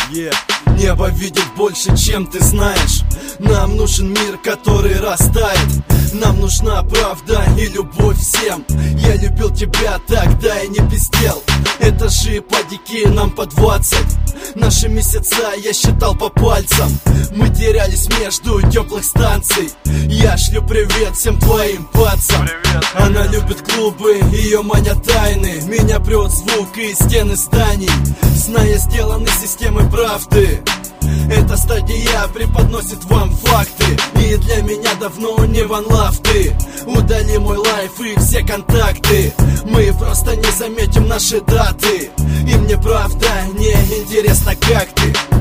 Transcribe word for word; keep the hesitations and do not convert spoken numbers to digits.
Yeah. Небо видит больше, чем ты знаешь. Нам нужен мир, который растает. Нам нужна правда и любовь всем. Я любил тебя тогда и не пиздел. Этажи по-дики нам по двадцать. Наши месяца я считал по пальцам. Мы терялись между теплых станций. Я шлю привет всем твоим пацам. Она любит клубы, ее манят тайны. Меня прет звук и стены зданий. Зная сделаны системой правды. Эта стадия преподносит вам факты. И для меня давно не ванлав ты. Удали мой лайф и все контакты. Мы просто не заметим наши даты. И мне правда не интересно, как ты.